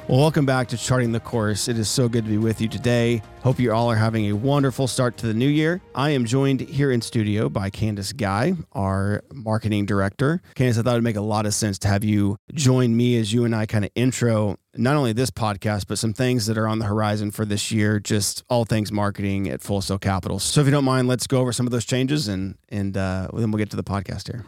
Well, welcome back to Charting the Course. It is so good to be with you today. Hope you all are having a wonderful start to the new year. I am joined here in studio by Candace Guy, our marketing director. Candace, I thought it'd make a lot of sense to have you join me as you and I kind of intro not only this podcast, but some things that are on the horizon for this year, just all things marketing at Full Sail Capital. So if you don't mind, let's go over some of those changes and then we'll get to the podcast here.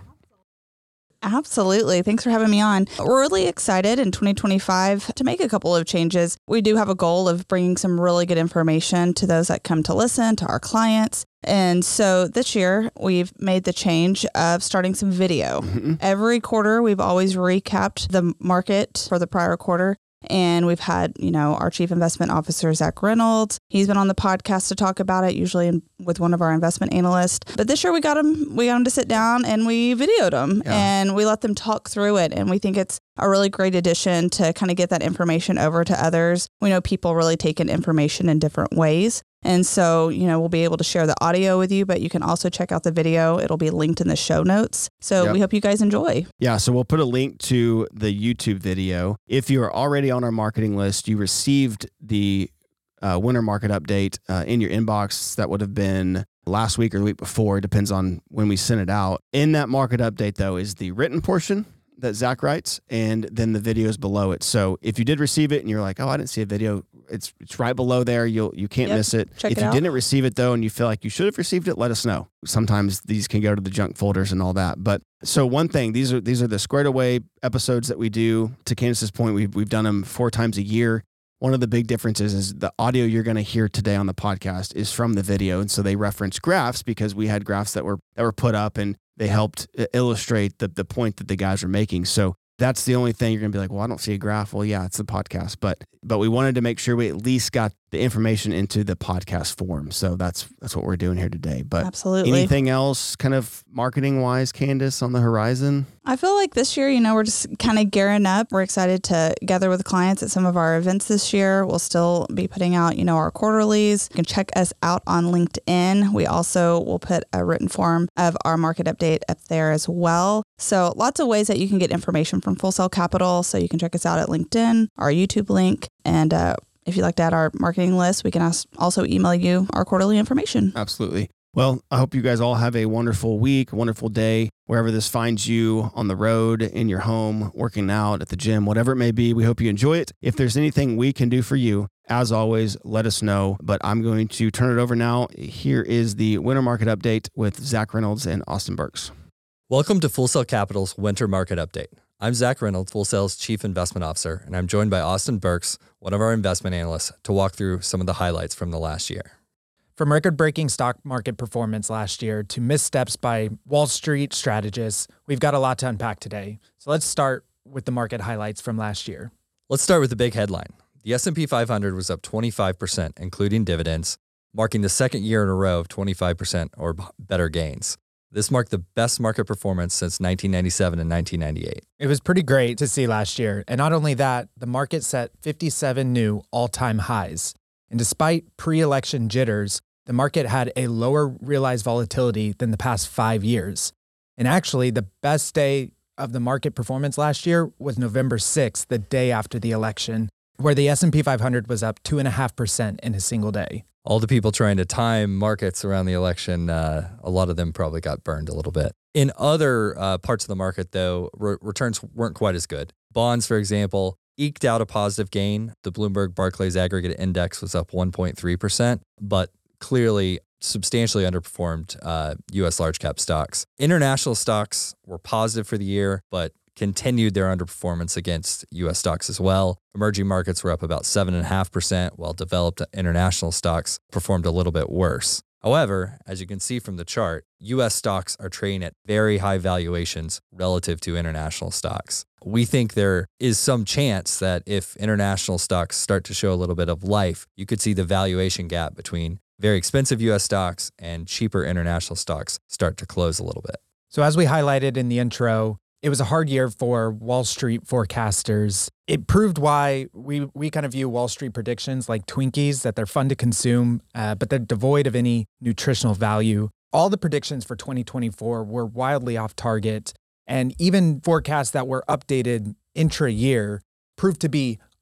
Absolutely. Thanks for having me on. We're really excited in 2025 to make a couple of changes. We do have a goal of bringing some really good information to those that come to listen, to our clients. And so this year, we've made the change of starting some video. Mm-hmm. Every quarter, we've always recapped the market for the prior quarter. And we've had, our chief investment officer, Zach Reynolds. He's been on the podcast to talk about it, usually with one of our investment analysts. But this year we got him to sit down and we videoed him and we let them talk through it. And we think it's a really great addition to kind of get that information over to others. We know people really take in information in different ways. And so, we'll be able to share the audio with you, but you can also check out the video. It'll be linked in the show notes. So We hope you guys enjoy. Yeah, so we'll put a link to the YouTube video. If you are already on our marketing list, you received the winter market update in your inbox. That would have been last week or the week before. It depends on when we sent it out. In that market update, though, is the written portion that Zach writes, and then the videos below it. So if you did receive it and you're like, oh, I didn't see a video, it's right below there. You can't miss it. If you didn't receive it though, and you feel like you should have received it, let us know. Sometimes these can go to the junk folders and all that. But so one thing, these are the squared away episodes that we do. To Candace's point, we've done them 4 times a year. One of the big differences is the audio you're going to hear today on the podcast is from the video. And so they reference graphs because we had graphs that were put up and they helped illustrate the point that the guys are making. So that's the only thing you're going to be like, well, I don't see a graph. Well, yeah, it's the podcast. But we wanted to make sure we at least got the information into the podcast form. So that's what we're doing here today. But absolutely. Anything else kind of marketing wise, Candace, on the horizon? I feel like this year, we're just kind of gearing up. We're excited to gather with clients at some of our events this year. We'll still be putting out, our quarterlies. You can check us out on LinkedIn. We also will put a written form of our market update up there as well. So lots of ways that you can get information from Full Sail Capital. So you can check us out at LinkedIn, our YouTube link, and if you'd like to add our marketing list, we can also email you our quarterly information. Absolutely. Well, I hope you guys all have a wonderful week, wonderful day, wherever this finds you, on the road, in your home, working out, at the gym, whatever it may be. We hope you enjoy it. If there's anything we can do for you, as always, let us know. But I'm going to turn it over now. Here is the winter market update with Zach Reynolds and Austin Burks. Welcome to Full Sail Capital's winter market update. I'm Zach Reynolds, Full Sail's Chief Investment Officer, and I'm joined by Austin Burks, one of our investment analysts, to walk through some of the highlights from the last year. From record-breaking stock market performance last year to missteps by Wall Street strategists, we've got a lot to unpack today. So let's start with the market highlights from last year. Let's start with the big headline. The S&P 500 was up 25%, including dividends, marking the second year in a row of 25% or better gains. This marked the best market performance since 1997 and 1998. It was pretty great to see last year. And not only that, the market set 57 new all-time highs. And despite pre-election jitters, the market had a lower realized volatility than the past 5 years. And actually, the best day of the market performance last year was November 6th, the day after the election, where the S&P 500 was up 2.5% in a single day. All the people trying to time markets around the election, a lot of them probably got burned a little bit. In other parts of the market, though, returns weren't quite as good. Bonds, for example, eked out a positive gain. The Bloomberg Barclays Aggregate Index was up 1.3%, but clearly substantially underperformed U.S. large cap stocks. International stocks were positive for the year, but continued their underperformance against U.S. stocks as well. Emerging markets were up about 7.5%, while developed international stocks performed a little bit worse. However, as you can see from the chart, U.S. stocks are trading at very high valuations relative to international stocks. We think there is some chance that if international stocks start to show a little bit of life, you could see the valuation gap between very expensive U.S. stocks and cheaper international stocks start to close a little bit. So as we highlighted in the intro, it was a hard year for Wall Street forecasters. It proved why we kind of view Wall Street predictions like Twinkies, that they're fun to consume, but they're devoid of any nutritional value. All the predictions for 2024 were wildly off target, and even forecasts that were updated intra-year proved to be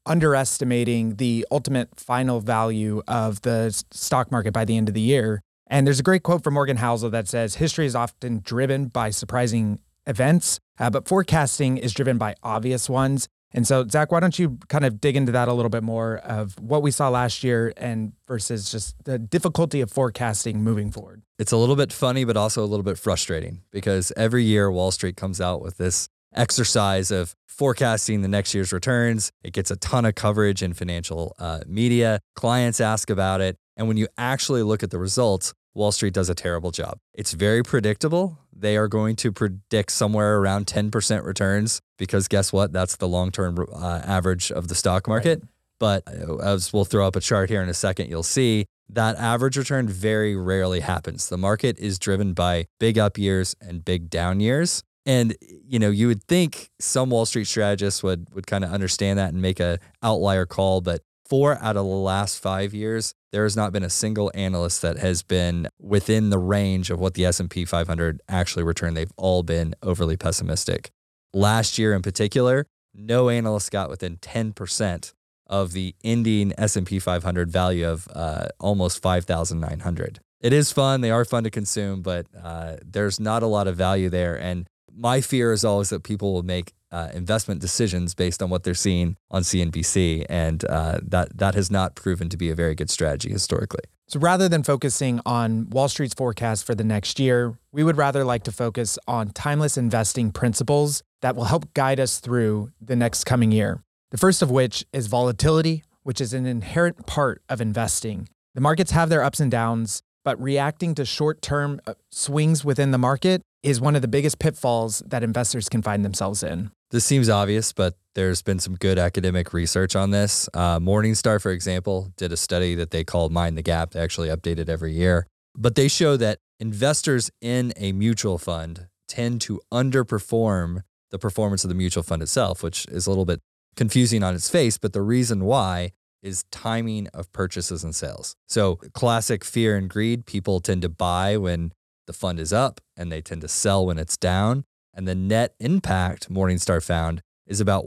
underestimating the ultimate final value of the stock market by the end of the year. And there's a great quote from Morgan Housel that says, history is often driven by surprising events, but forecasting is driven by obvious ones. And so, Zach, why don't you kind of dig into that a little bit more of what we saw last year and versus just the difficulty of forecasting moving forward? It's a little bit funny, but also a little bit frustrating because every year Wall Street comes out with this exercise of forecasting the next year's returns. It gets a ton of coverage in financial media. Clients ask about it. And when you actually look at the results, Wall Street does a terrible job. It's very predictable. They are going to predict somewhere around 10% returns because guess what? That's the long-term average of the stock market. Right. But as we'll throw up a chart here in a second, you'll see that average return very rarely happens. The market is driven by big up years and big down years. And, you would think some Wall Street strategists would kind of understand that and make a outlier call. But 4 out of the last 5 years, there has not been a single analyst that has been within the range of what the S&P 500 actually returned. They've all been overly pessimistic. Last year in particular, no analyst got within 10% of the ending S&P 500 value of almost 5,900. It is fun. They are fun to consume, but there's not a lot of value there. And my fear is always that people will make investment decisions based on what they're seeing on CNBC, and that has not proven to be a very good strategy historically. So rather than focusing on Wall Street's forecast for the next year, we would rather like to focus on timeless investing principles that will help guide us through the next coming year. The first of which is volatility, which is an inherent part of investing. The markets have their ups and downs, but reacting to short-term swings within the market is one of the biggest pitfalls that investors can find themselves in. This seems obvious, but there's been some good academic research on this. Morningstar, for example, did a study that they called Mind the Gap. They actually update it every year. But they show that investors in a mutual fund tend to underperform the performance of the mutual fund itself, which is a little bit confusing on its face. But the reason why is timing of purchases and sales. So classic fear and greed, people tend to buy when the fund is up and they tend to sell when it's down. And the net impact, Morningstar found, is about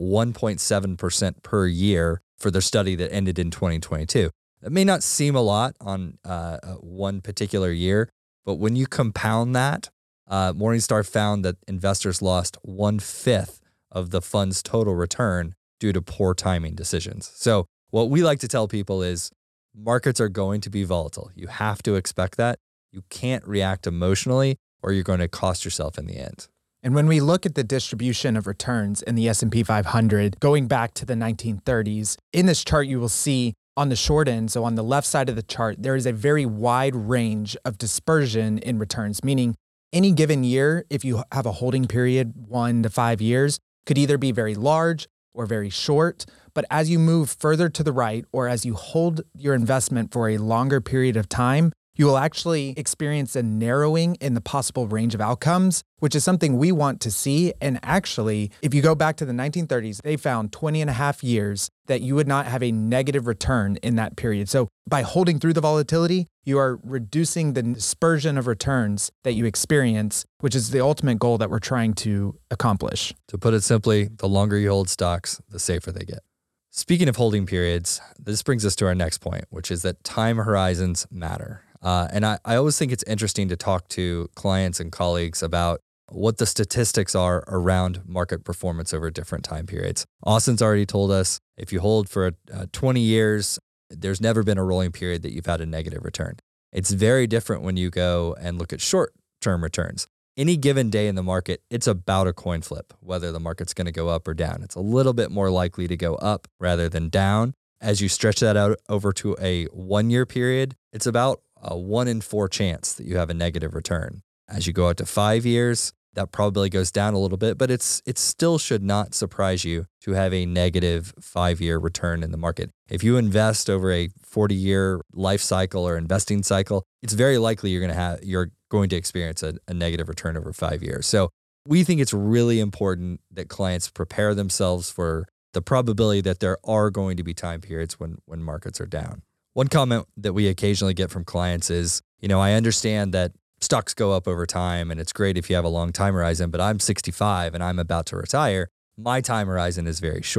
1.7% per year for their study that ended in 2022. That may not seem a lot on one particular year, but when you compound that, Morningstar found that investors lost 1/5 of the fund's total return due to poor timing decisions. So what we like to tell people is markets are going to be volatile. You have to expect that. You can't react emotionally or you're going to cost yourself in the end. And when we look at the distribution of returns in the S&P 500, going back to the 1930s, in this chart, you will see on the short end, so on the left side of the chart, there is a very wide range of dispersion in returns, meaning any given year, if you have a holding period, 1 to 5 years, could either be very large or very short. But as you move further to the right, or as you hold your investment for a longer period of time, you will actually experience a narrowing in the possible range of outcomes, which is something we want to see. And actually, if you go back to the 1930s, they found 20 and a half years that you would not have a negative return in that period. So by holding through the volatility, you are reducing the dispersion of returns that you experience, which is the ultimate goal that we're trying to accomplish. To put it simply, the longer you hold stocks, the safer they get. Speaking of holding periods, this brings us to our next point, which is that time horizons matter. And I always think it's interesting to talk to clients and colleagues about what the statistics are around market performance over different time periods. Austin's already told us if you hold for 20 years, there's never been a rolling period that you've had a negative return. It's very different when you go and look at short-term returns. Any given day in the market, it's about a coin flip, whether the market's going to go up or down. It's a little bit more likely to go up rather than down. As you stretch that out over to a 1-year period, it's about a 1 in 4 chance that you have a negative return. As you go out to 5 years, that probably goes down a little bit, but it still should not surprise you to have a negative 5-year return in the market. If you invest over a 40-year life cycle or investing cycle, it's very likely you're going to experience a negative return over 5 years. So we think it's really important that clients prepare themselves for the probability that there are going to be time periods when markets are down. One comment that we occasionally get from clients is, I understand that stocks go up over time and it's great if you have a long time horizon, but I'm 65 and I'm about to retire. My time horizon is very short.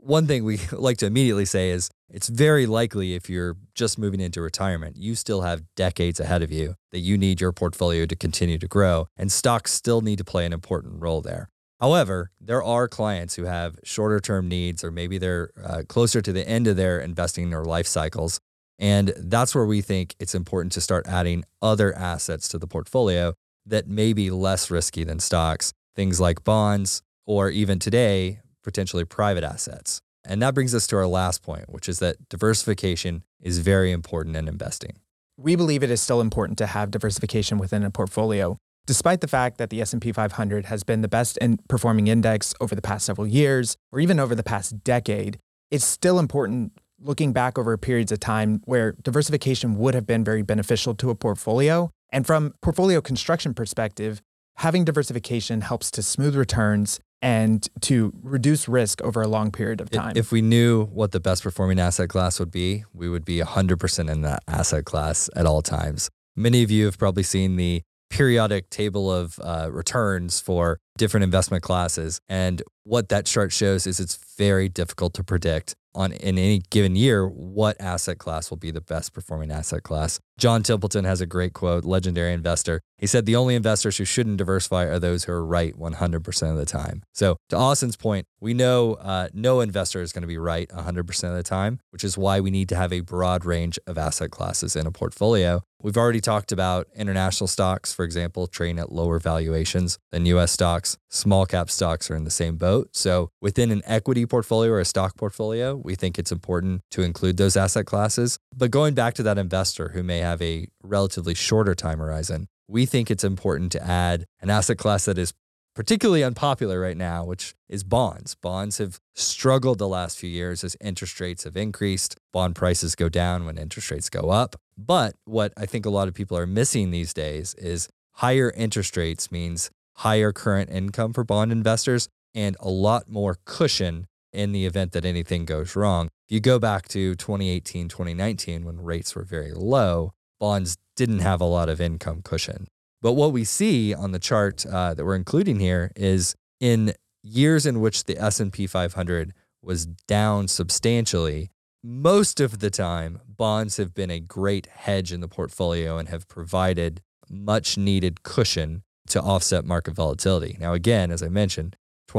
one thing we like to immediately say is it's very likely if you're just moving into retirement, you still have decades ahead of you that you need your portfolio to continue to grow, and stocks still need to play an important role there. However, there are clients who have shorter term needs, or maybe they're closer to the end of their investing or life cycles. And that's where we think it's important to start adding other assets to the portfolio that may be less risky than stocks, things like bonds, or even today, potentially private assets. And that brings us to our last point, which is that diversification is very important in investing. We believe it is still important to have diversification within a portfolio. Despite the fact that the S&P 500 has been the best performing index over the past several years, or even over the past decade, it's still important looking back over periods of time where diversification would have been very beneficial to a portfolio. And from portfolio construction perspective, having diversification helps to smooth returns and to reduce risk over a long period of time. If we knew what the best performing asset class would be, we would be 100% in that asset class at all times. Many of you have probably seen the periodic table of returns for different investment classes. And what that chart shows is it's very difficult to predict in any given year what asset class will be the best performing asset class. John Templeton has a great quote, legendary investor. He said, "The only investors who shouldn't diversify are those who are right 100% of the time." So to Austin's point, we know no investor is going to be right 100% of the time, which is why we need to have a broad range of asset classes in a portfolio. We've already talked about international stocks, for example, trading at lower valuations than U.S. stocks. Small cap stocks are in the same boat. So within an equity portfolio or a stock portfolio, we think it's important to include those asset classes. But going back to that investor who may have a relatively shorter time horizon, we think it's important to add an asset class that is particularly unpopular right now, which is bonds. Bonds have struggled the last few years as interest rates have increased. Bond prices go down when interest rates go up. But what I think a lot of people are missing these days is higher interest rates means higher current income for bond investors and a lot more cushion in the event that anything goes wrong. If you go back to 2018, 2019, when rates were very low, bonds didn't have a lot of income cushion. But what we see on the chart that we're including here is in years in which the S&P 500 was down substantially, most of the time, bonds have been a great hedge in the portfolio and have provided much needed cushion to offset market volatility. Now, again, as I mentioned,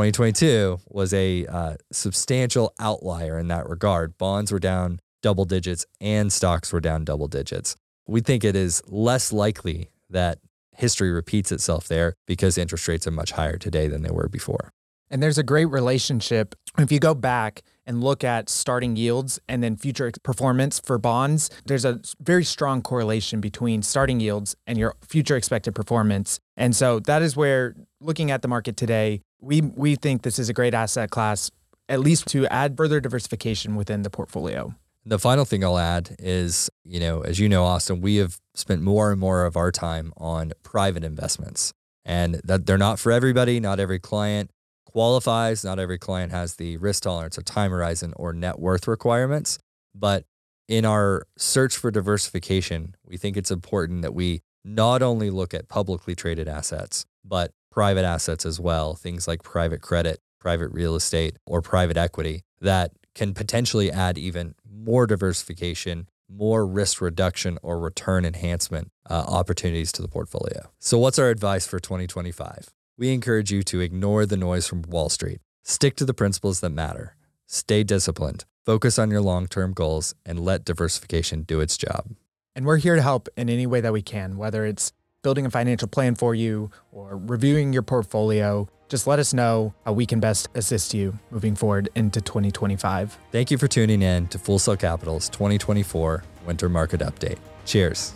2022 was a substantial outlier in that regard. Bonds were down double digits and stocks were down double digits. We think it is less likely that history repeats itself there because interest rates are much higher today than they were before. And there's a great relationship. If you go back and look at starting yields and then future performance for bonds, there's a very strong correlation between starting yields and your future expected performance. And so that is where, looking at the market today, we think this is a great asset class, at least to add further diversification within the portfolio. The final thing I'll add is, as you know, Austin, we have spent more and more of our time on private investments, and that they're not for everybody. Not every client qualifies. Not every client has the risk tolerance or time horizon or net worth requirements. But in our search for diversification, we think it's important that we not only look at publicly traded assets, but private assets as well, things like private credit, private real estate, or private equity that can potentially add even more diversification, more risk reduction or return enhancement opportunities to the portfolio. So what's our advice for 2025? We encourage you to ignore the noise from Wall Street. Stick to the principles that matter. Stay disciplined. Focus on your long-term goals and let diversification do its job. And we're here to help in any way that we can, whether it's building a financial plan for you or reviewing your portfolio. Just let us know how we can best assist you moving forward into 2025. Thank you for tuning in to Full Sail Capital's 2024 Winter Market Update. Cheers.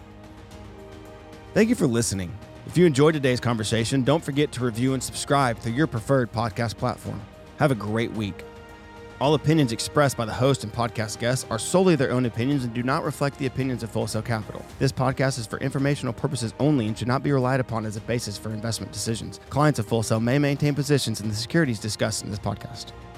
Thank you for listening. If you enjoyed today's conversation, don't forget to review and subscribe through your preferred podcast platform. Have a great week. All opinions expressed by the host and podcast guests are solely their own opinions and do not reflect the opinions of Full Sail Capital. This podcast is for informational purposes only and should not be relied upon as a basis for investment decisions. Clients of Full Sail may maintain positions in the securities discussed in this podcast.